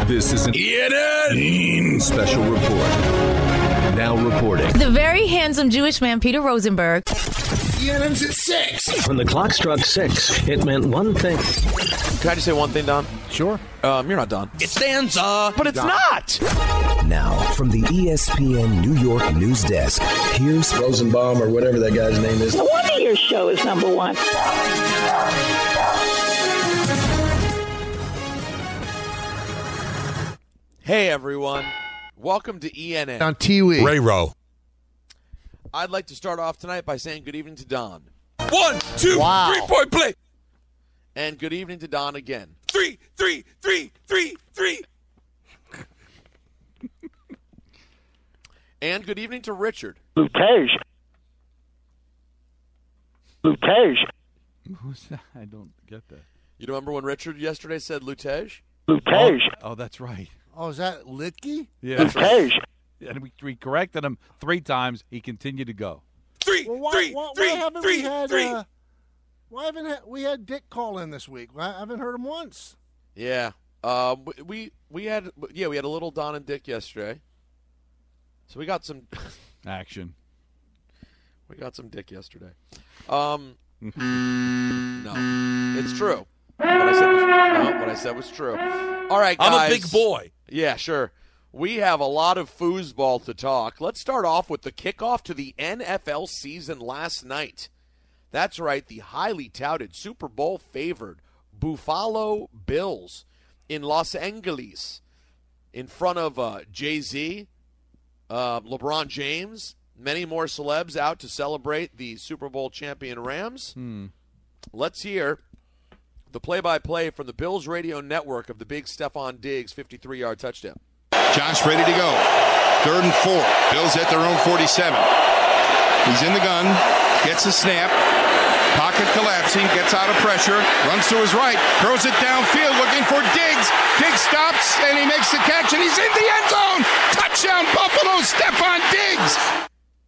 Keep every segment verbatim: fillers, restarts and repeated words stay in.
This is an E N N special report. Now reporting. The very handsome Jewish man, Peter Rosenberg. E N N's at six. When the clock struck six, it meant one thing. Can I just say one thing, Don? Sure. Um, you're not Don. It stands up, but it's Don. not. Now, from the E S P N New York news desk, here's Rosenbaum or whatever that guy's name is. No wonder your show is number one. Hey, everyone. Welcome to E N N. On T-Wee. Ray Rowe. I'd like to start off tonight by saying good evening to Don. One, two, Wow. three-point play. And good evening to Don again. Three, three, three, three, three. And good evening to Richard. Lutage. Lutage. Who's that? I don't get that. You remember when Richard yesterday said Lutage? Lutage. Oh, oh, that's right. Oh, is that Litke? Yeah. Lutage. And we, we corrected him three times. He continued to go. Three, Well, why, three, why, three, why haven't three, we had? three. Uh, why haven't ha- we had Dick call in this week? I haven't heard him once. Yeah. Um, we, we we had yeah we had a little Don and Dick yesterday. So we got some Action. we got some Dick yesterday. Um, no, it's true. What I said was, no, what I said was true. All right, guys. I'm a big boy. Yeah, sure. We have a lot of foosball to talk. Let's start off with the kickoff to the N F L season last night. That's right, the highly touted Super Bowl favored Buffalo Bills in Los Angeles in front of uh, Jay-Z, uh, LeBron James, many more celebs out to celebrate the Super Bowl champion Rams. Hmm. Let's hear the play-by-play from the Bills radio network of the big Stephon Diggs fifty-three-yard touchdown. Josh ready to go. Third and four. Bills at their own forty-seven. He's in the gun. Gets a snap. Pocket collapsing. Gets out of pressure. Runs to his right. Throws it downfield looking for Diggs. Diggs stops and he makes the catch and he's in the end zone. Touchdown Buffalo. Stephon Diggs.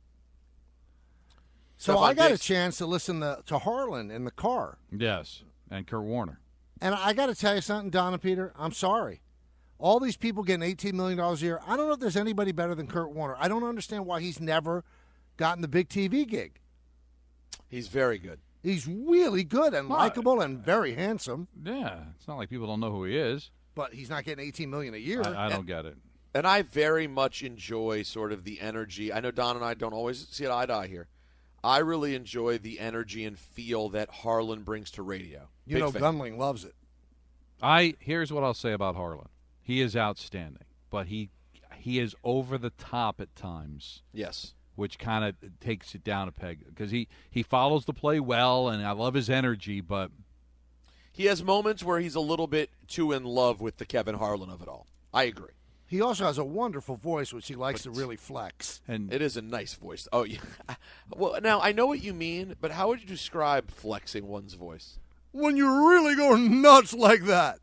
So Stephon I got Diggs. a chance to listen to, to Harlan in the car. Yes. And Kurt Warner. And I got to tell you something, Don and Peter. I'm sorry. All these people getting eighteen million dollars a year, I don't know if there's anybody better than Kurt Warner. I don't understand why he's never gotten the big T V gig. He's very good. He's really good and Well, likable and very handsome, Yeah. It's not like people don't know who he is. but he's not getting eighteen million dollars a year. I, I don't get it. And I very much enjoy sort of the energy. I know Don and I don't always see it eye to eye here. I really enjoy the energy and feel that Harlan brings to radio. you Big know, fan. Gunling loves it. I here's what I'll say about Harlan. He is outstanding, but he he is over the top at times, Yes. which kind of takes it down a peg because he, he follows the play well, and I love his energy, but He has moments where he's a little bit too in love with the Kevin Harlan of it all. I agree. He also has a wonderful voice, which he likes But- to really flex. and It is a nice voice. Oh, yeah. Well, now, I know what you mean, but how would you describe flexing one's voice? When you really go nuts like that.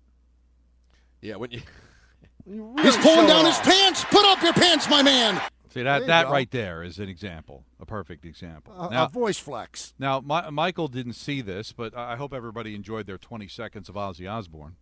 Yeah, when you... You really He's pulling show down it his off. pants. Put up your pants, my man. see There that you that go. right there is an example, a perfect example. A, now, a voice flex. now my, Michael didn't see this, but I I hope everybody enjoyed their twenty seconds of Ozzy Osbourne.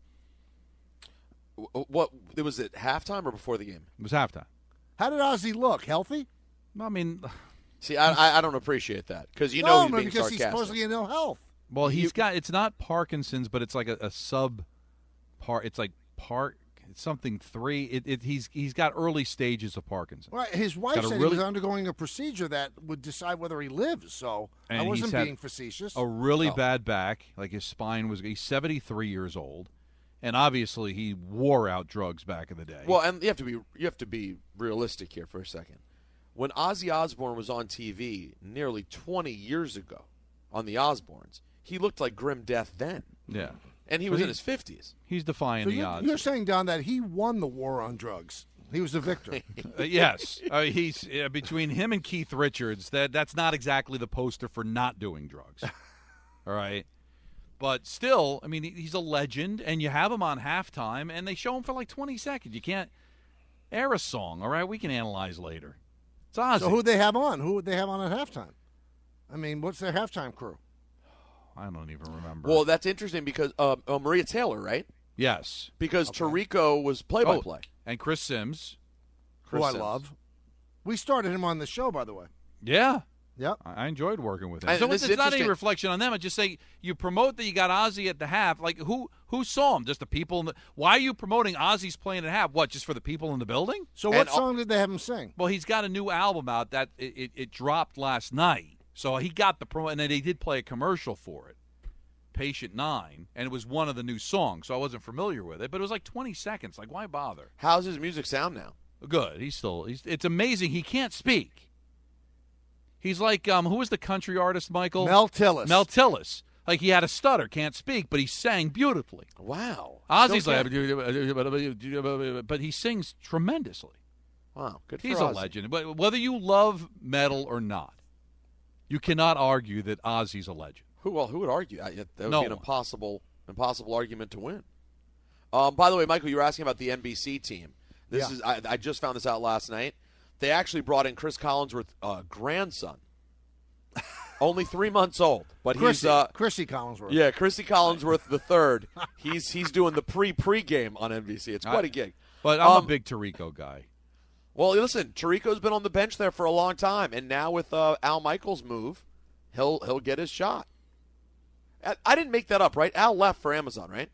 What, it was at halftime or before the game? It was halftime. How did Ozzy look? Healthy? I mean, See, I, I, I don't appreciate that because you know no, he's no, being because he's sarcastic. supposedly in ill health. well, he's You- got it's not Parkinson's, but it's like a, a sub part. It's like part. It's something three. It, it he's he's got early stages of Parkinson's. Right. His wife Got a said really- he was undergoing a procedure that would decide whether he lives. So I And he's wasn't had being facetious. A really Oh. bad back, like his spine was. He's seventy-three years old, and obviously he wore out drugs back in the day. Well, and you have to be you have to be realistic here for a second. When Ozzy Osbourne was on T V nearly twenty years ago on the Osbournes, he looked like grim death then, yeah, and he So was he- in his fifties. he's defying so the you're, odds. you're saying, Don, that he won the war on drugs. He was the victor. Uh, yes, uh, he's uh, between him and Keith Richards. That that's not exactly the poster for not doing drugs. All right, but still, I mean, he- he's a legend, and you have him on halftime, and they show him for like twenty seconds. You can't air a song. All right, we can analyze later. It's Ozzy. So who'd they have on? Who would they have on at halftime? I mean, what's their halftime crew? I don't even remember. Well, that's interesting because uh, uh, Maria Taylor, right? Yes. Because okay. Tirico was play-by-play. Oh, and Chris Sims. Chris who Sims. I love. We started him on the show, by the way. Yeah. Yep. I enjoyed working with him. And so it's, it's not any reflection on them. I just say you promote that you got Ozzy at the half. Like, who who saw him? Just the people in the – why are you promoting Ozzy's playing at half? What, just for the people in the building? So what and, song did they have him sing? Well, he's got a new album out that it, it, it dropped last night. So he got the promo – and then they did play a commercial for it, Patient Nine, and it was one of the new songs. So I wasn't familiar with it. But it was like twenty seconds. Like, why bother? How's his music sound now? Good. He's still – he's. It's amazing. He can't speak. He's like, um, who was the country artist, Michael? Mel Tillis. Mel Tillis. Like, he had a stutter, can't speak, but he sang beautifully. Wow. Ozzy's like, but he sings tremendously. Wow, good for He's Ozzy. a legend. But whether you love metal or not, you cannot argue that Ozzy's a legend. Who well, who would argue? That would no be an one. impossible, impossible argument to win. Um, by the way, Michael, you were asking about the N B C team. This yeah. is I, I just found this out last night. They actually brought in Chris Collinsworth's uh, grandson, only three months old, but Chrissy, he's uh, Chrissy Collinsworth. Yeah, Chrissy Collinsworth the third. he's he's doing the pre pre game on N B C. It's quite a gig. But I'm um, a big Tirico guy. Well, listen, Tirico's been on the bench there for a long time, and now with uh, Al Michaels' move, he'll he'll get his shot. I, I didn't make that up, right? Al left for Amazon, right?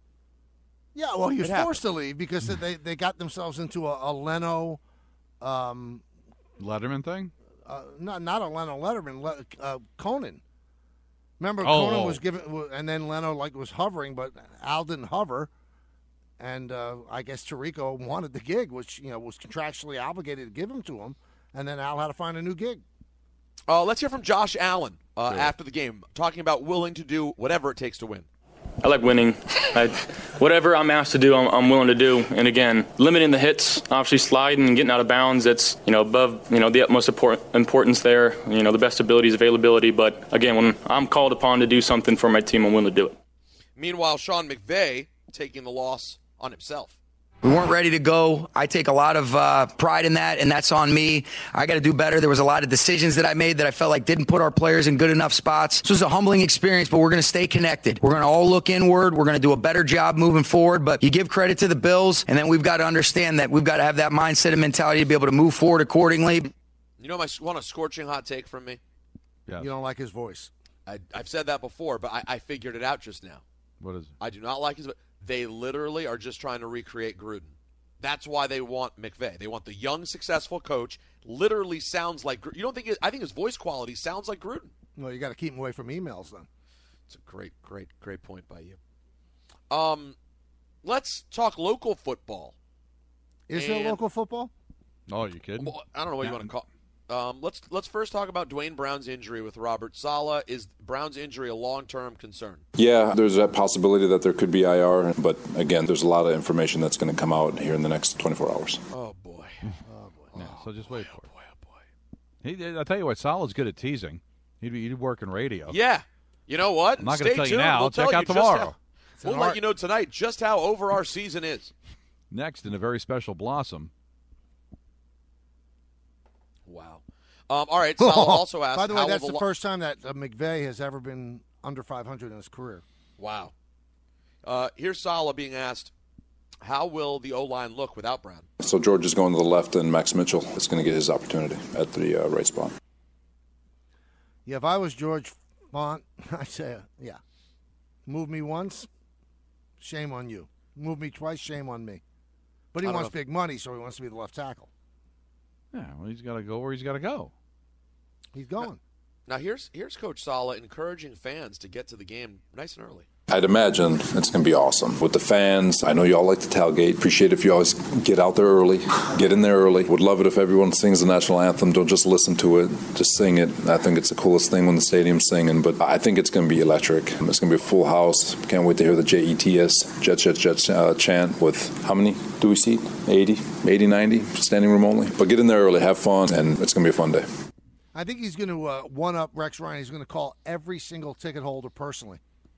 Yeah, well, he was It forced happened. to leave because they they got themselves into a, a Leno. Um, Letterman thing? Uh, not not a Leno Letterman. Le, uh, Conan. Remember, oh, Conan oh. was given, and then Leno like was hovering, but Al didn't hover, and uh, I guess Tirico wanted the gig, which you know was contractually obligated to give him to him, and then Al had to find a new gig. Uh, let's hear from Josh Allen uh, sure. after the game, talking about willing to do whatever it takes to win. I like winning. I, whatever I'm asked to do, I'm, I'm willing to do. And again, limiting the hits, obviously sliding and getting out of bounds, that's, you know, above, you know, the utmost importance there. You know, the best ability is availability. But again, when I'm called upon to do something for my team, I'm willing to do it. Meanwhile, Sean McVay taking the loss on himself. We weren't ready to go. I take a lot of uh, pride in that, and that's on me. I got to do better. There was a lot of decisions that I made that I felt like didn't put our players in good enough spots. This was a humbling experience, but we're going to stay connected. We're going to all look inward. We're going to do a better job moving forward, but you give credit to the Bills, and then we've got to understand that we've got to have that mindset and mentality to be able to move forward accordingly. You know, my want a scorching hot take from me? Yeah. You don't like his voice. I, I've said that before, but I, I figured it out just now. What is it? I do not like his voice. They literally are just trying to recreate Gruden. That's why they want McVay. They want the young, successful coach. Literally sounds like – you don't think – I think his voice quality sounds like Gruden. Well, you got to keep him away from emails then. It's a great, great, great point by you. Um, let's talk local football. Is and, there local football? Oh, you kidding? Well, I don't know what you want to call um, let's let's first talk about Dwayne Brown's injury with Robert Saleh. Is Brown's injury a long-term concern? Yeah, there's that possibility that there could be I R, but again, there's a lot of information that's going to come out here in the next twenty-four hours. Oh, boy. Oh, boy. Yeah, so just wait boy, for oh, it. boy, oh, boy. He, I'll tell you what, Saleh's good at teasing. He'd, he'd work in radio. Yeah. You know what? I'm not going to tell tuned. you now. We'll Check tell out you tomorrow. How, we'll let you know tonight just how over our season is. Next, in a very special Blossom. Wow. Um, all right, Saleh also asked. By the way, how that's the the lo- first time that uh, McVay has ever been under five hundred in his career. Wow. Uh, here's Saleh being asked, how will the O-line look without Brown? So George is going to the left, and Max Mitchell is going to get his opportunity at the uh, right spot. Yeah, if I was George Font, I'd say, uh, yeah, move me once, shame on you. Move me twice, shame on me. But he wants big money, so he wants to be the left tackle. Yeah, well, he's got to go where he's got to go. He's going. Now, now here's here's Coach Saleh encouraging fans to get to the game nice and early. I'd imagine it's going to be awesome. With the fans, I know you all like to tailgate. Appreciate if you always get out there early, get in there early. Would love it if everyone sings the national anthem. Don't just listen to it, just sing it. I think it's the coolest thing when the stadium's singing, but I think it's going to be electric. It's going to be a full house. Can't wait to hear the J E T S, Jet, Jet, Jet uh, chant with, how many do we seat? eighty, eighty, ninety, standing room only. But get in there early, have fun, and it's going to be a fun day. I think he's going to uh, one-up Rex Ryan. He's going to call every single ticket holder personally.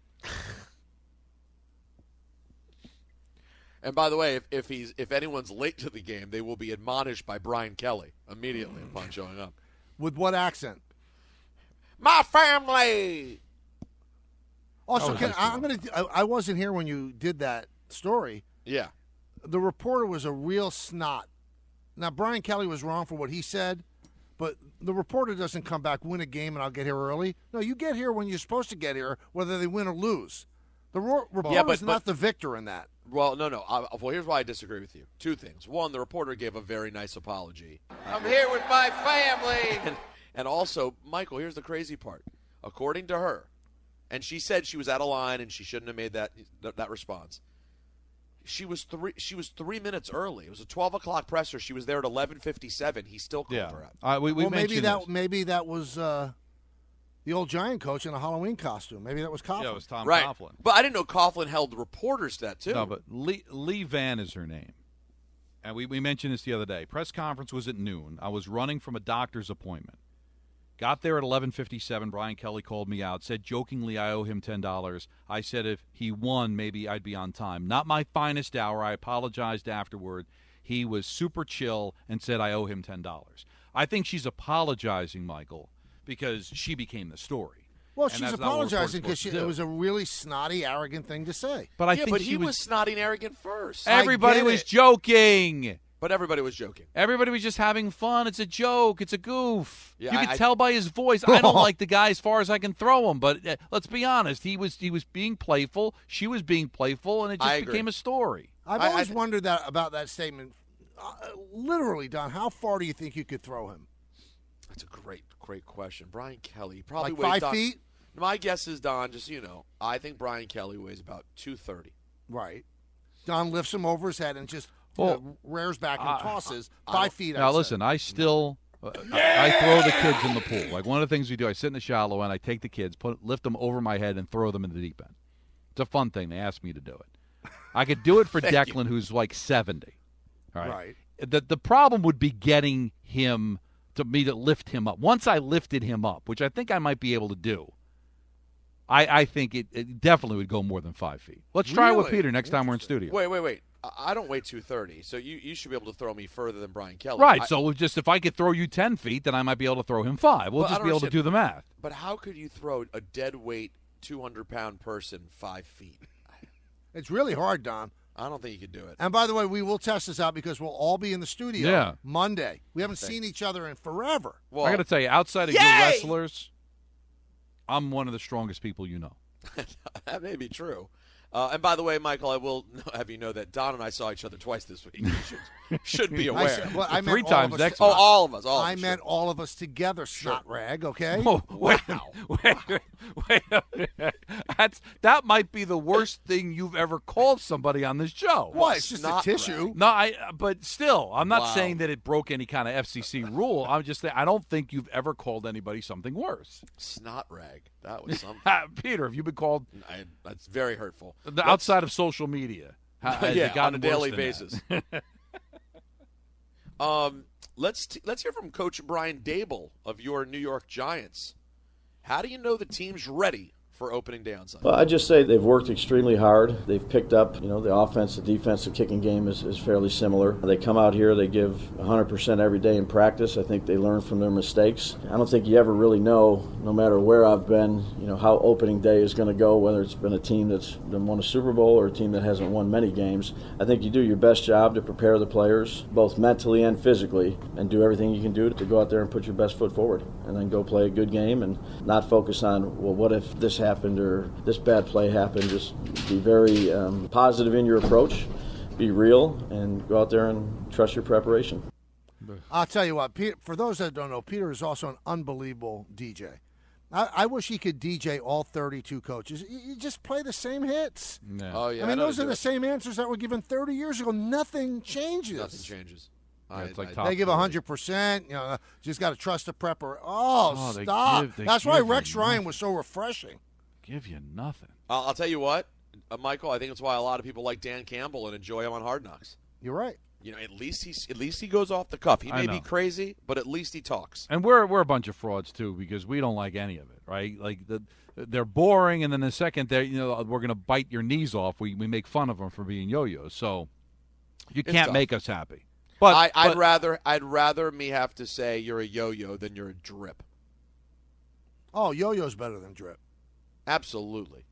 And by the way, if, if he's if anyone's late to the game, they will be admonished by Brian Kelly immediately upon showing up. With what accent? My family. Also, can, I, I'm going to. I wasn't here when you did that story. Yeah. The reporter was a real snot. Now, Brian Kelly was wrong for what he said, but the reporter doesn't come back, win a game, and I'll get here early. No, you get here when you're supposed to get here, whether they win or lose. The ro- reporter's yeah, but, not but, the victor in that. Well, no, no. I, well, here's why I disagree with you. Two things. One, the reporter gave a very nice apology. I'm here with my family. And, and also, Michael, here's the crazy part. According to her, and she said she was out of line and she shouldn't have made that that response. She was three. She was three minutes early. It was a twelve o'clock presser. She was there at eleven fifty-seven. He still called yeah. her out. Uh, we, we well, maybe that this. maybe that was uh, the old Giant coach in a Halloween costume. Maybe that was Coughlin. Yeah, it was Tom right. Coughlin. But I didn't know Coughlin held reporters to that too. No, but Lee, Lee Van is her name, and we we mentioned this the other day. Press conference was at noon. I was running from a doctor's appointment. Got there at eleven fifty-seven. Brian Kelly called me out, said jokingly I owe him ten dollars. I said if he won, maybe I'd be on time. Not my finest hour. I apologized afterward. He was super chill and said I owe him ten dollars. I think she's apologizing, Michael, because she became the story. Well, and she's apologizing because it was a really snotty, arrogant thing to say. But I yeah, think but she he was, was snotty and arrogant first. Everybody was it. joking. But everybody was joking. Everybody was just having fun. It's a joke. It's a goof. Yeah, you I, can I, tell by his voice. I don't like the guy as far as I can throw him, but uh, let's be honest. He was he was being playful. She was being playful, and it just became a story. I've I, always I, wondered that about that statement. Uh, literally, Don, how far do you think you could throw him? That's a great, great question. Brian Kelly probably like weighs five Don, feet. My guess is Don. Just so you know, I think Brian Kelly weighs about two thirty. Right. Don lifts him over his head and just Well, uh, rears back and uh, tosses I, five I feet. Now, I'd listen, say. I still uh, I, I throw the kids in the pool. Like one of the things we do, I sit in the shallow end, I take the kids, put lift them over my head, and throw them in the deep end. It's a fun thing. They asked me to do it. I could do it for Declan, you. who's like seventy. All right. Right. The the problem would be getting him to me to lift him up. Once I lifted him up, which I think I might be able to do, I, I think it, it definitely would go more than five feet. Let's try really? it with Peter next time we're in studio. Wait, wait, wait. I don't weigh two thirty, so you, you should be able to throw me further than Brian Kelly. Right, I, so just if I could throw you ten feet, then I might be able to throw him five. We'll well, just be able to do the math. But how could you throw a dead weight, two hundred pound person five feet? It's really hard, Don. I don't think you could do it. And by the way, we will test this out because we'll all be in the studio yeah. Monday. We haven't seen each other in forever. Well, I got to tell you, outside of yay! your wrestlers, I'm one of the strongest people you know. That may be true. Uh, and by the way, Michael, I will have you know that Don and I saw each other twice this week. You should, should be aware. I said, well, I Three meant times all next Oh, month. all of us. All I of us, meant sure. all of us together, snot rag, okay? Oh, wait, Wow. wait, wait, wait a minute. That's, that might be the worst thing you've ever called somebody on this show. What? It's just a Snot tissue. rag. No, I. But still, I'm not Wow. saying that it broke any kind of F C C rule. I'm just saying I don't think you've ever called anybody something worse. Snot rag. That was something. Peter, have you been called I, that's very hurtful. the, Let's- outside of social media? How, has yeah, it gotten on a daily worse than basis. that? um, let's t- let's hear from Coach Brian Dable of your New York Giants. How do you know the team's ready for opening day on Sunday? Well, I'd just say they've worked extremely hard. They've picked up, you know, the offense, the defense, the kicking game is, is fairly similar. They come out here, they give one hundred percent every day in practice. I think they learn from their mistakes. I don't think you ever really know, no matter where I've been, you know, how opening day is going to go, whether it's been a team that's won a Super Bowl or a team that hasn't won many games. I think you do your best job to prepare the players, both mentally and physically, and do everything you can do to go out there and put your best foot forward, and then go play a good game and not focus on, well, what if this happened or this bad play happened. Just be very um, positive in your approach, be real, and go out there and trust your preparation. I'll tell you what, Peter, for those that don't know, Peter is also an unbelievable D J. I, I wish he could D J all thirty-two coaches. You, you just play the same hits. Yeah. Oh yeah, I mean, know those to are do the it. same answers that were given thirty years ago. Nothing changes. Nothing changes. Yeah, I- it's like I- top They give thirty. one hundred percent. You know, just got to trust the prepper. Oh, Oh, they stop. give- they That's why give you Rex Ryan nothing. was so refreshing. Give you nothing. I'll, I'll tell you what, uh, Michael. I think it's why a lot of people like Dan Campbell and enjoy him on Hard Knocks. You're right. You know, at least he's at least he goes off the cuff. He I may know. be crazy, but at least he talks. And we're we're a bunch of frauds too because we don't like any of it, right? Like the they're boring, and then the second they you know we're gonna bite your knees off, we we make fun of them for being yo-yos. So you It's can't tough. make us happy. But, I, I'd but- rather I'd rather me have to say you're a yo-yo than you're a drip. Oh, yo-yo's better than drip. Absolutely.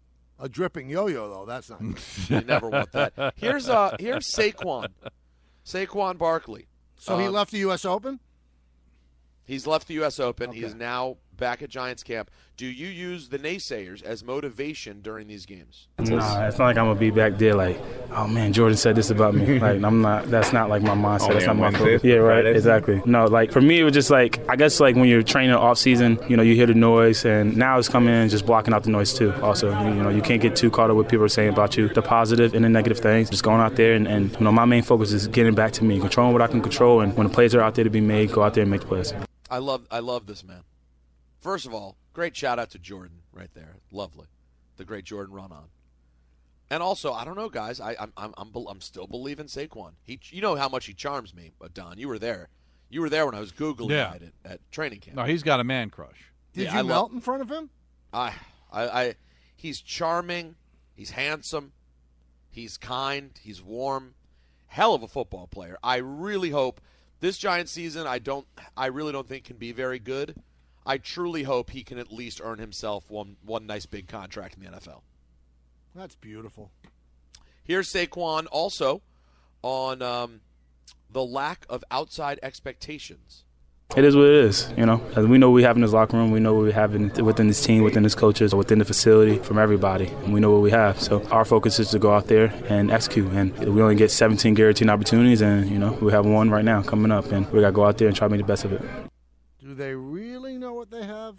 A dripping yo-yo, though, that's not good. You never want that. Here's uh, here's Saquon. Saquon Barkley. So he Um, left the U S Open? He's left the U S Open. Okay. He's now back at Giants camp. Do you use the naysayers as motivation during these games? Nah, it's not like I'm gonna be back there like, oh man, Jordan said this about me. Like I'm not. That's not like my mindset. Only That's not on my Wednesdays, focus. Yeah, right. Fridays. Exactly. No, like for me, it was just like I guess like when you're training off season, you know, you hear the noise, and now it's coming in just blocking out the noise too. Also, you, you know, you can't get too caught up with people are saying about you, the positive and the negative things. Just going out there and, and you know, my main focus is getting back to me, controlling what I can control, and when the plays are out there to be made, go out there and make the plays. I love I love this man. First of all, great shout out to Jordan right there. Lovely. The great Jordan run on. And also, I don't know, guys. I, I'm I'm I'm I'm still believing Saquon. He, you know how much he charms me, but Don, you were there. You were there when I was googling Yeah. it at, at training camp. No, he's got a man crush. Did Yeah, you I melt love- in front of him? I, I, I, he's charming. He's handsome. He's kind. He's warm. Hell of a football player. I really hope this Giants season. I don't. I really don't think can be very good. I truly hope he can at least earn himself one one nice big contract in the N F L. That's beautiful. Here's Saquon also on um, the lack of outside expectations. It is what it is, you know. As we know what we have in this locker room, we know what we have in, within this team, within this coaches, within the facility, from everybody. And we know what we have. So our focus is to go out there and execute. And we only get seventeen guaranteed opportunities, and, you know, we have one right now coming up. And we got to go out there and try to make the best of it. Do they really know what they have?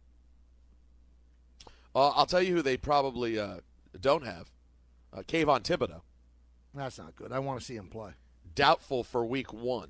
Uh, I'll tell you who they probably uh, don't have. Uh, Kayvon Thibodeau. That's not good. I want to see him play. Doubtful for week one.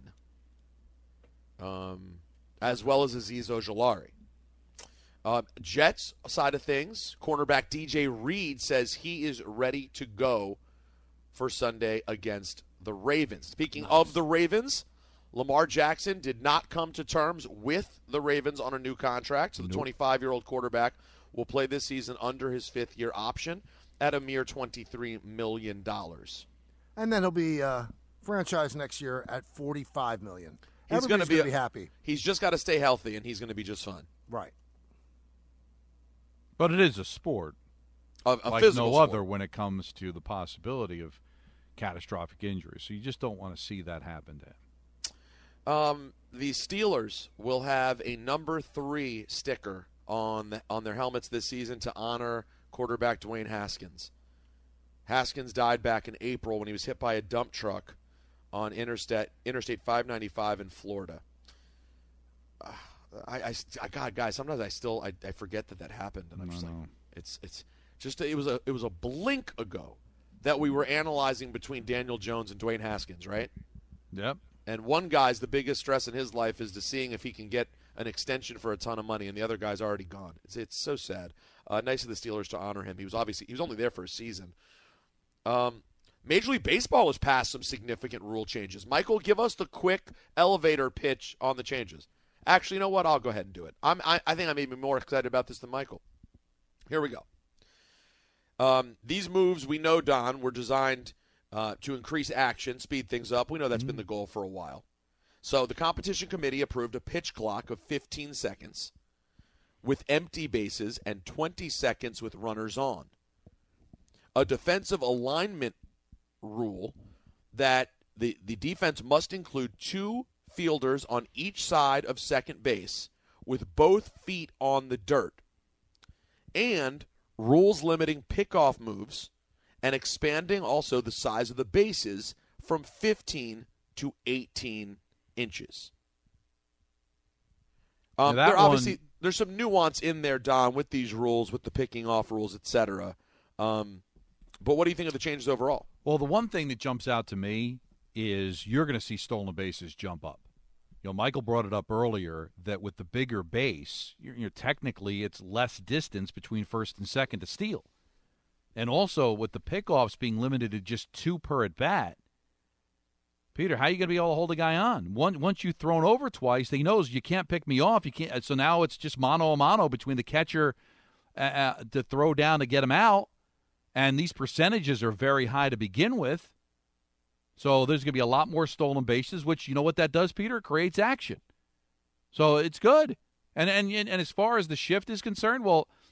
Um, as well as Azeez Ojulari. Uh, Jets side of things, cornerback D J Reed says he is ready to go for Sunday against the Ravens. Speaking Nice. of the Ravens, Lamar Jackson did not come to terms with the Ravens on a new contract, so the Nope. twenty-five-year-old quarterback will play this season under his fifth-year option at a mere twenty-three million dollars. And then he'll be uh, franchised next year at forty-five million dollars. He's going to be, gonna be happy. He's just got to stay healthy, and he's going to be just fine. Right. But it is a sport, A, a like physical no sport. other, when it comes to the possibility of catastrophic injury. So you just don't want to see that happen to him. Um, the Steelers will have a number three sticker on the, on their helmets this season to honor quarterback Dwayne Haskins. Haskins died back in April when he was hit by a dump truck on Interstate Interstate five ninety-five in Florida. Uh, I, I, I, God, guys, sometimes I still I, I forget that that happened, and I'm just like, it's it's just it was a it was a blink ago that we were analyzing between Daniel Jones and Dwayne Haskins, right? Yep. And one guy's the biggest stress in his life is to seeing if he can get an extension for a ton of money, and the other guy's already gone. It's it's so sad. Uh, nice of the Steelers to honor him. He was obviously he was only there for a season. Um, Major League Baseball has passed some significant rule changes. Michael, give us the quick elevator pitch on the changes. Actually, you know what? I'll go ahead and do it. I'm, I, I think I'm even more excited about this than Michael. Here we go. Um, these moves, we know, Don, were designed uh, to increase action, speed things up. We know that's mm-hmm. been the goal for a while. So the competition committee approved a pitch clock of fifteen seconds with empty bases and twenty seconds with runners on. A defensive alignment rule that the, the defense must include two fielders on each side of second base with both feet on the dirt. And rules limiting pickoff moves and expanding also the size of the bases from fifteen to eighteen inches. Um, yeah, there one... obviously there's some nuance in there, Don, with these rules, with the picking off rules, et cetera. Um, but what do you think of the changes overall? Well, the one thing that jumps out to me is you're going to see stolen bases jump up. You know, Michael brought it up earlier that with the bigger base, you're, you're technically it's less distance between first and second to steal. And also with the pickoffs being limited to just two per at bat, Peter, how are you going to be able to hold a guy on? One, once you've thrown over twice, he knows you can't pick me off. You can't. So now it's just mano a mano between the catcher uh, uh, to throw down to get him out. And these percentages are very high to begin with. So there's going to be a lot more stolen bases, which, you know what that does, Peter? It creates action. So it's good. And, and and as far as the shift is concerned, well,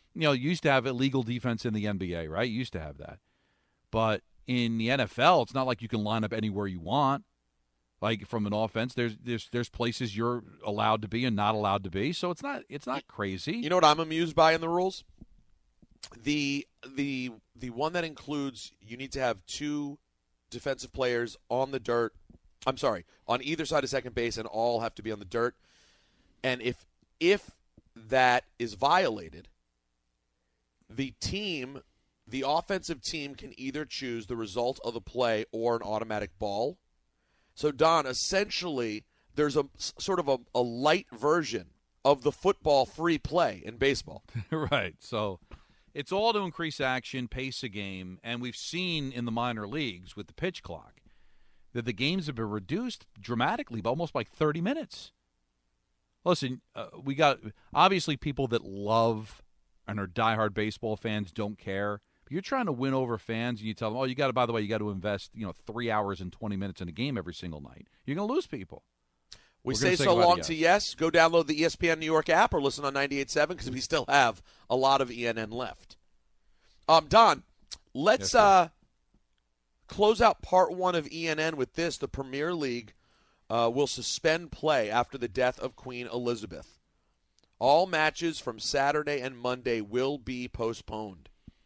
you know, you used to have illegal defense in the N B A, right? You used to have that. But in the N F L, it's not like you can line up anywhere you want. Like from an offense, there's there's there's places you're allowed to be and not allowed to be. So it's not it's not crazy. You know what I'm amused by in the rules? The the the one that includes you need to have two defensive players on the dirt. I'm sorry, on either side of second base, and all have to be on the dirt. And if if that is violated, the team, the offensive team, can either choose the result of the play or an automatic ball. So, Don, essentially, there's a sort of a, a light version of the football free play in baseball. Right. So it's all to increase action, pace a game, and we've seen in the minor leagues with the pitch clock that the games have been reduced dramatically, by almost like thirty minutes. Listen, uh, we got obviously people that love and are diehard baseball fans don't care. But you're trying to win over fans, and you tell them, "Oh, you got to." By the way, you got to invest, you know, three hours and twenty minutes in a game every single night. You're going to lose people. We We're say say so long yes. to yes. Go download the E S P N New York app or listen on ninety-eight point seven because we still have a lot of E N N left. Um, Don, let's yes, uh, close out part one of E N N with this. The Premier League uh, will suspend play after the death of Queen Elizabeth. All matches from Saturday and Monday will be postponed.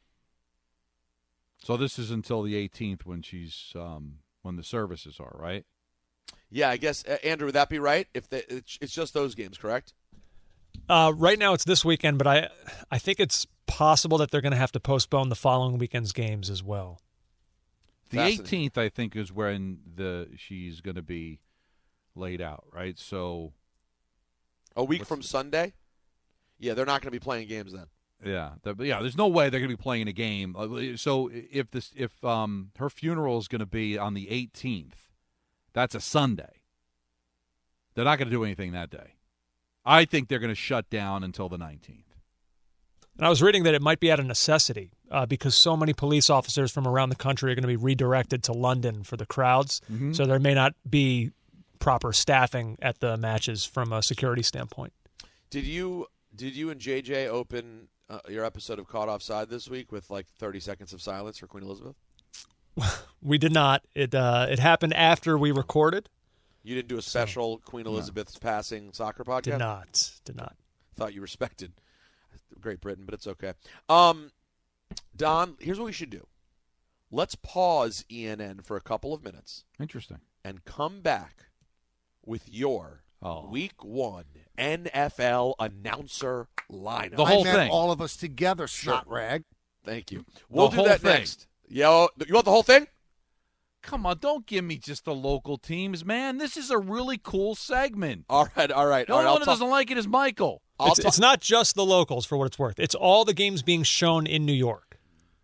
So this is until the eighteenth when she's um, when the services are, right? Yeah, I guess, uh, Andrew, would that be right? If they, it's, it's just those games, correct? Uh, right now it's this weekend, but I I think it's possible that they're going to have to postpone the following weekend's games as well. The eighteenth, I think, is when the she's going to be laid out, right? So a week from Sunday? Yeah, they're not going to be playing games then. Yeah, the, yeah. There's no way they're going to be playing a game. So if this, if um, her funeral is going to be on the eighteenth, that's a Sunday. They're not going to do anything that day. I think they're going to shut down until the nineteenth. And I was reading that it might be out of necessity uh, because so many police officers from around the country are going to be redirected to London for the crowds. Mm-hmm. So there may not be proper staffing at the matches from a security standpoint. Did you did you and J J open uh, your episode of Caught Offside this week with like thirty seconds of silence for Queen Elizabeth? We did not. It uh, it happened after we recorded. You didn't do a special so, Queen Elizabeth's no. passing soccer podcast? Did not. Did not. Thought you respected Great Britain, but it's okay. Um, Don, here's what we should do. Let's pause E N N for a couple of minutes. Interesting. And come back with your oh. Week One N F L announcer lineup. The whole I meant thing. all of us together, snot Sure. rag. Thank you. We'll The do whole that thing. next. Yo, you want the whole thing? Come on, don't give me just the local teams, man. This is a really cool segment. All right, all right. No all right, one I'll that talk- doesn't like it is Michael. It's, it's not just the locals, for what it's worth. It's all the games being shown in New York.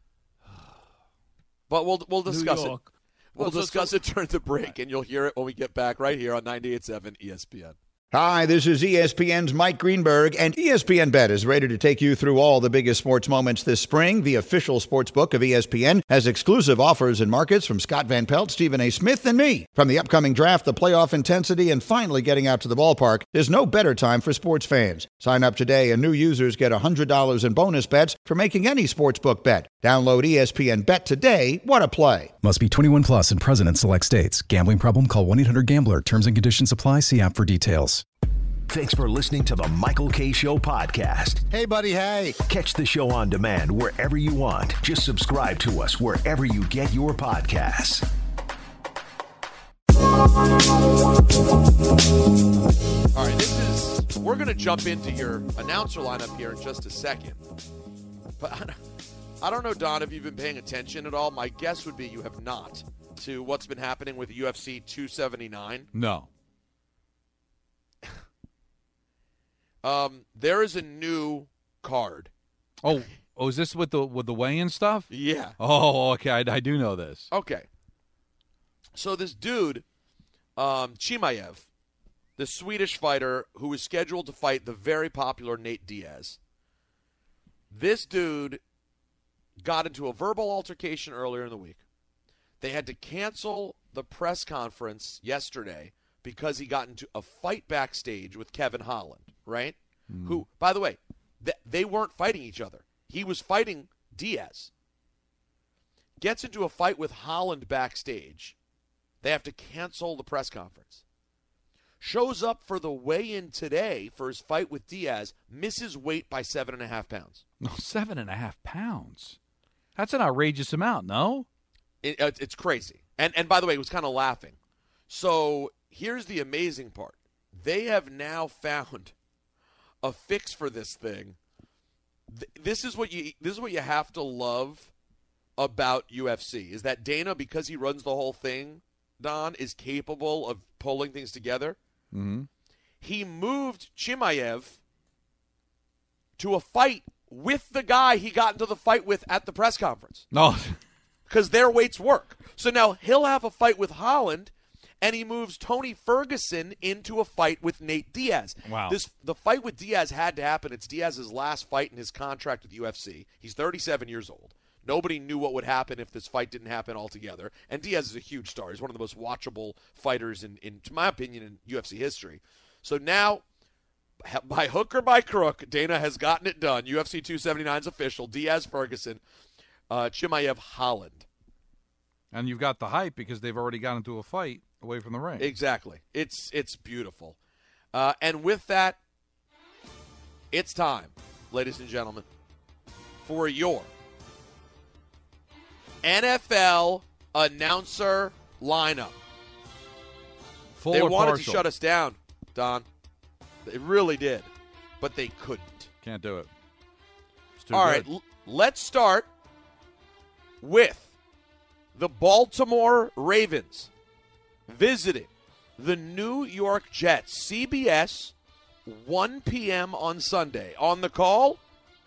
But we'll we'll discuss it. York. We'll Well, so- discuss so- it during the break, and you'll hear it when we get back right here on ninety-eight point seven E S P N. Hi, this is E S P N's Mike Greenberg, and E S P N Bet is ready to take you through all the biggest sports moments this spring. The official sports book of E S P N has exclusive offers and markets from Scott Van Pelt, Stephen A. Smith, and me. From the upcoming draft, the playoff intensity, and finally getting out to the ballpark, there's no better time for sports fans. Sign up today, and new users get one hundred dollars in bonus bets for making any sportsbook bet. Download E S P N Bet today. What a play. Must be twenty-one plus and present in select states. Gambling problem? Call one eight hundred gambler. Terms and conditions apply. See app for details. Thanks for listening to the Michael K. Show podcast. Hey, buddy, hey. Catch the show on demand wherever you want. Just subscribe to us wherever you get your podcasts. All right, this is, we're going to jump into your announcer lineup here in just a second. But I don't, I don't know, Don, if you've been paying attention at all. My guess would be you have not to what's been happening with U F C two seventy-nine. No. Um, there is a new card. Oh, oh, is this with the with the weigh-in stuff? Yeah. Oh, okay. I, I do know this. Okay. So this dude, um, Chimaev, the Swedish fighter who is scheduled to fight the very popular Nate Diaz. This dude got into a verbal altercation earlier in the week. They had to cancel the press conference yesterday because he got into a fight backstage with Kevin Holland, right? Mm. Who, by the way, th- they weren't fighting each other. He was fighting Diaz. Gets into a fight with Holland backstage. They have to cancel the press conference. Shows up for the weigh-in today for his fight with Diaz. Misses weight by seven and a half pounds. No, seven and a half pounds. That's an outrageous amount, no? It, it's crazy. And and by the way, he was kind of laughing. So here's the amazing part. They have now found a fix for this thing. This is what you this is what you have to love about U F C, is that Dana, because he runs the whole thing, Don, is capable of pulling things together. Mm-hmm. He moved Chimaev to a fight with the guy he got into the fight with at the press conference. No. Because their weights work. So now he'll have a fight with Holland, and he moves Tony Ferguson into a fight with Nate Diaz. Wow. This the fight with Diaz had to happen. It's Diaz's last fight in his contract with U F C. He's thirty-seven years old. Nobody knew what would happen if this fight didn't happen altogether. And Diaz is a huge star. He's one of the most watchable fighters, in, in to my opinion, in U F C history. So now, by hook or by crook, Dana has gotten it done. U F C two seventy-nine is official. Diaz-Ferguson, uh, Chimaev-Holland. And you've got the hype because they've already got into a fight away from the ring. Exactly. It's it's beautiful. Uh, and with that, it's time, ladies and gentlemen, for your N F L announcer lineup. Full they or wanted partial? to shut us down, Don. They really did, but they couldn't. Can't do it. It's too All good. right, l- let's start with the Baltimore Ravens visiting the New York Jets. C B S, one p.m. on Sunday. On the call,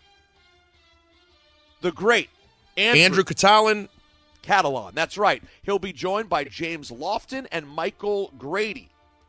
the great Andrew, Andrew Catalan. Catalan, that's right. He'll be joined by James Lofton and Michael Grady.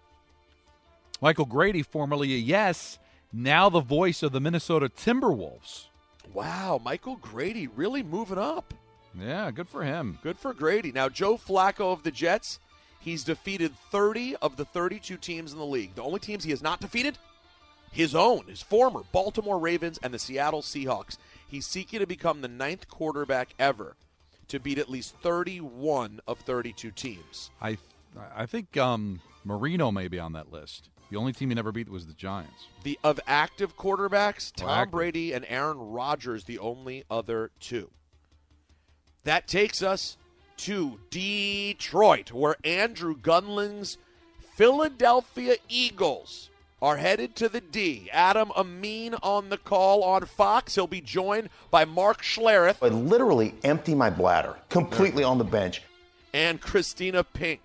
Michael Grady, formerly a Yes, now the voice of the Minnesota Timberwolves. Wow, Michael Grady really moving up. Yeah, good for him. Good for Grady. Now, Joe Flacco of the Jets, he's defeated thirty of the thirty-two teams in the league. The only teams he has not defeated, his own, his former Baltimore Ravens and the Seattle Seahawks. He's seeking to become the ninth quarterback ever to beat at least thirty-one of thirty-two teams. I I think um, Marino may be on that list. The only team he never beat was the Giants. The of active quarterbacks, Tom Oh, active. Brady and Aaron Rodgers, the only other two. That takes us to Detroit, where Andrew Gunling's Philadelphia Eagles are headed to the D. Adam Amin on the call on Fox. He'll be joined by Mark Schlereth. I literally empty my bladder completely on the bench. And Christina Pink.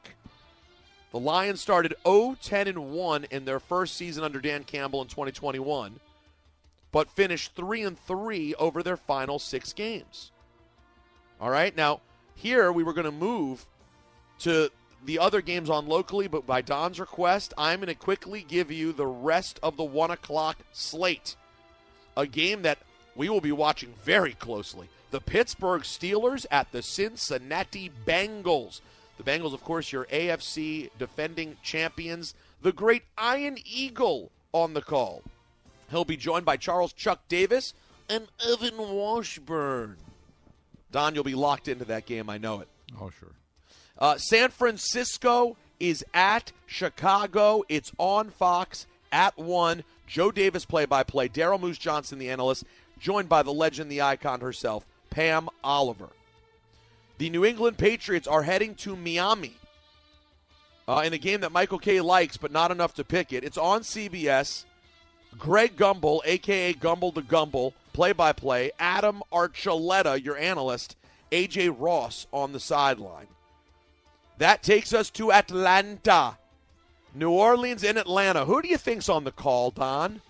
The Lions started oh ten and one in their first season under Dan Campbell in twenty twenty-one, but finished three and three over their final six games. All right, now here we were going to move to the other games on locally, but by Don's request, I'm going to quickly give you the rest of the one o'clock slate. A game that we will be watching very closely. The Pittsburgh Steelers at the Cincinnati Bengals. The Bengals, of course, your A F C defending champions. The great Iron Eagle on the call. He'll be joined by Charles Chuck Davis and Evan Washburn. Don, you'll be locked into that game. I know it. Oh, sure. Uh, San Francisco is at Chicago. It's on Fox at one. Joe Davis play-by-play. Daryl Moose Johnson, the analyst, joined by the legend, the icon herself, Pam Oliver. The New England Patriots are heading to Miami uh, in a game that Michael Kay likes, but not enough to pick it. It's on C B S. Greg Gumbel, a k a. Gumble to Gumble, play-by-play. Adam Archuleta, your analyst. A J. Ross on the sideline. That takes us to Atlanta. New Orleans and Atlanta. Who do you think's on the call, Don?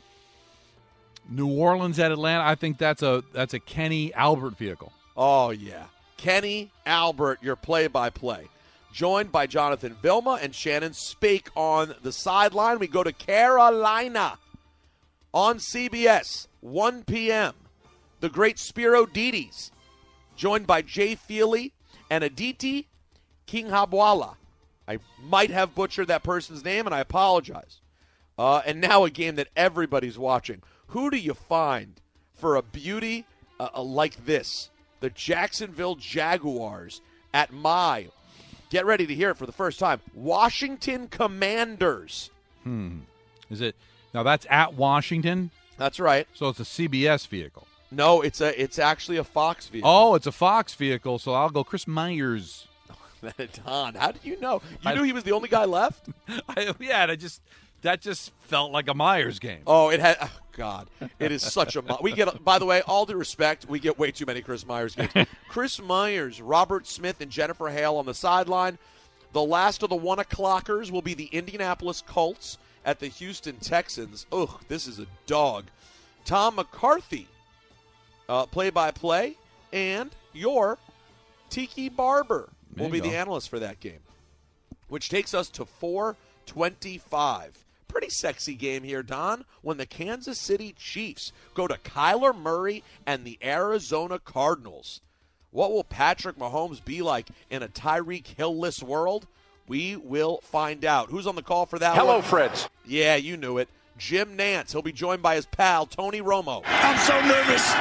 New Orleans at Atlanta. I think that's a that's a Kenny Albert vehicle. Oh, yeah. Kenny Albert, your play-by-play. Joined by Jonathan Vilma and Shannon Spake on the sideline. We go to Carolina on C B S, one p.m. The great Spiro Dides, joined by Jay Feely and Aditi Kinghabwala. I might have butchered that person's name, and I apologize. Uh, and now a game that everybody's watching. Who do you find for a beauty uh, like this. The Jacksonville Jaguars at my, get ready to hear it for the first time, Washington Commanders. Hmm. Is it now? That's at Washington. That's right. So it's a C B S vehicle. No, it's a it's actually a Fox vehicle. Oh, it's a Fox vehicle. So I'll go Chris Myers. Don, how did you know? You I, knew he was the only guy left? I, yeah, and I just that just felt like a Myers game. Oh, it had. Oh, God, it is such a. We get. By the way, all due respect, we get way too many Chris Myers games. Chris Myers, Robert Smith, and Jennifer Hale on the sideline. The last of the one o'clockers will be the Indianapolis Colts at the Houston Texans. Ugh, this is a dog. Tom McCarthy, uh, play-by-play, and your Tiki Barber will be go. the analyst for that game, which takes us to four twenty-five. Pretty sexy game here, Don, when the Kansas City Chiefs go to Kyler Murray and the Arizona Cardinals. What will Patrick Mahomes be like in a Tyreek Hill-less world? We will find out. Who's on the call for that Hello, one? Fritz. Yeah, you knew it. Jim Nantz. He'll be joined by his pal, Tony Romo. I'm so nervous.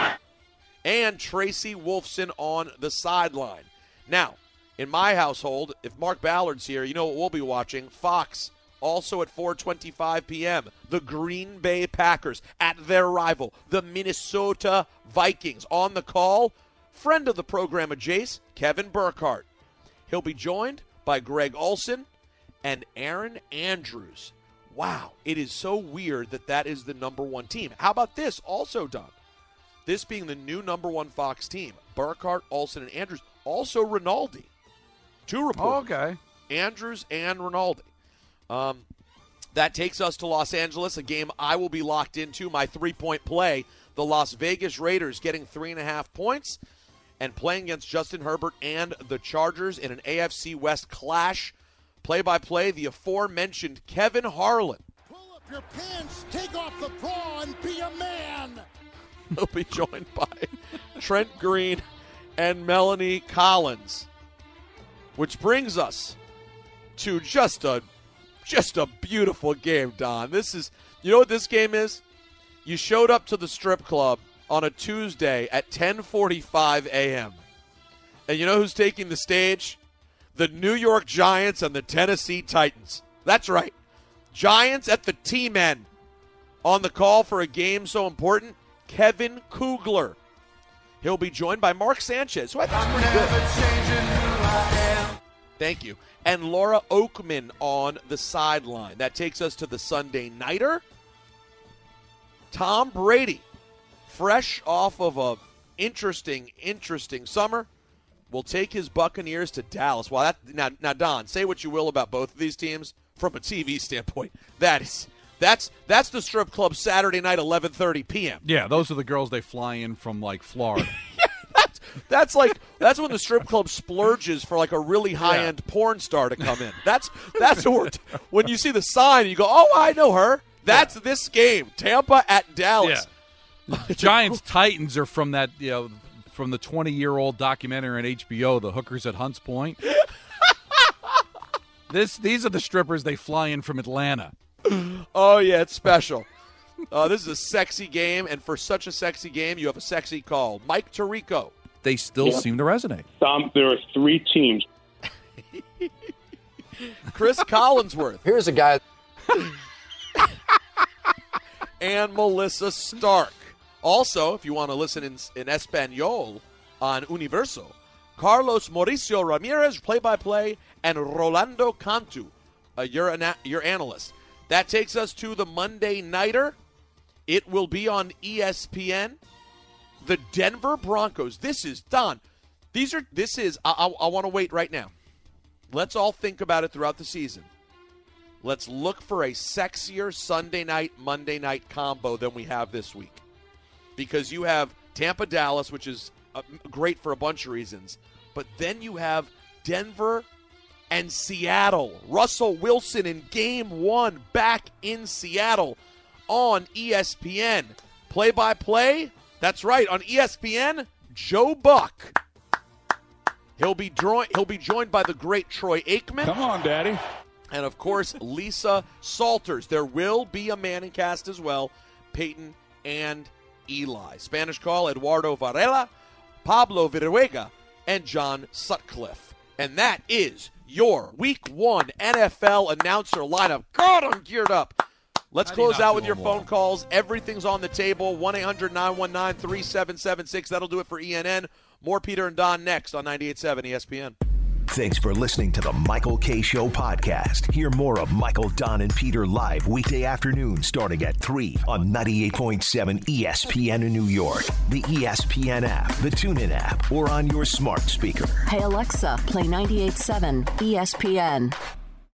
And Tracy Wolfson on the sideline. Now, in my household, if Mark Ballard's here, you know what we'll be watching? Fox, also at four twenty-five p.m., the Green Bay Packers at their rival, the Minnesota Vikings. On the call, friend of the program, Jace, Kevin Burkhardt. He'll be joined by Greg Olson and Aaron Andrews. Wow, it is so weird that that is the number one team. How about this also, Don? This being the new number one Fox team, Burkhardt, Olson, and Andrews. Also Rinaldi. Two reporters. Oh, okay. Andrews and Rinaldi. Um, that takes us to Los Angeles, a game I will be locked into, my three-point play. The Las Vegas Raiders getting three and a half points and playing against Justin Herbert and the Chargers in an A F C West clash. Play-by-play, the aforementioned Kevin Harlan. Pull up your pants, take off the bra, and be a man. He'll be joined by Trent Green and Melanie Collins, which brings us to just a just a beautiful game, Don. This is, you know what this game is? You showed up to the strip club on a Tuesday at ten forty-five a.m. And you know who's taking the stage? The New York Giants and the Tennessee Titans. That's right. Giants at the team end. On the call for a game so important, Kevin Kugler. He'll be joined by Mark Sanchez, who I think is pretty good. Thank you. And Laura Oakman on the sideline. That takes us to the Sunday Nighter. Tom Brady, fresh off of a interesting, interesting summer, will take his Buccaneers to Dallas. Well, that now, now, Don, say what you will about both of these teams from a T V standpoint. That is that's that's the strip club Saturday night, eleven thirty p.m. Yeah, those are the girls they fly in from like Florida. that's that's like that's when the strip club splurges for like a really high end yeah. porn star to come in. That's that's what we're t- when you see the sign, you go, oh, I know her. That's yeah. this game, Tampa at Dallas. Yeah. Giants Titans are from that, you know, from the twenty-year-old documentary on H B O, The Hookers at Hunts Point. this These are the strippers they fly in from Atlanta. Oh, yeah, it's special. Uh, this is a sexy game, and for such a sexy game, you have a sexy call. Mike Tirico. They still yeah. seem to resonate. Tom, there are three teams. Chris Collinsworth. Here's a guy. And Melissa Stark. Also, if you want to listen in, in Espanol on Universo, Carlos Mauricio Ramirez, play-by-play, and Rolando Cantu, uh, your, ana- your analyst. That takes us to the Monday Nighter. It will be on E S P N. The Denver Broncos. This is, Don, these are, this is, I, I, I want to wait right now. Let's all think about it throughout the season. Let's look for a sexier Sunday night, Monday night combo than we have this week. Because you have Tampa-Dallas, which is uh, great for a bunch of reasons. But then you have Denver and Seattle. Russell Wilson in game one back in Seattle on E S P N. Play-by-play, that's right, on E S P N, Joe Buck. He'll be, dro- he'll be joined by the great Troy Aikman. Come on, Daddy. And, of course, Lisa Salters. There will be a Manning cast as well, Peyton and Eli. Spanish call, Eduardo Varela, Pablo Viruega, and John Sutcliffe. And that is your Week one N F L announcer lineup. God, I'm geared up. Let's close out with your phone calls. Everything's on the table. one eight hundred nine one nine three seven seven six. That'll do it for E N N. More Peter and Don next on ninety-eight point seven E S P N. Thanks for listening to the Michael Kay Show podcast. Hear more of Michael, Don, and Peter live weekday afternoon starting at three on ninety-eight point seven E S P N in New York, the E S P N app, the TuneIn app, or on your smart speaker. Hey, Alexa, play ninety-eight point seven E S P N.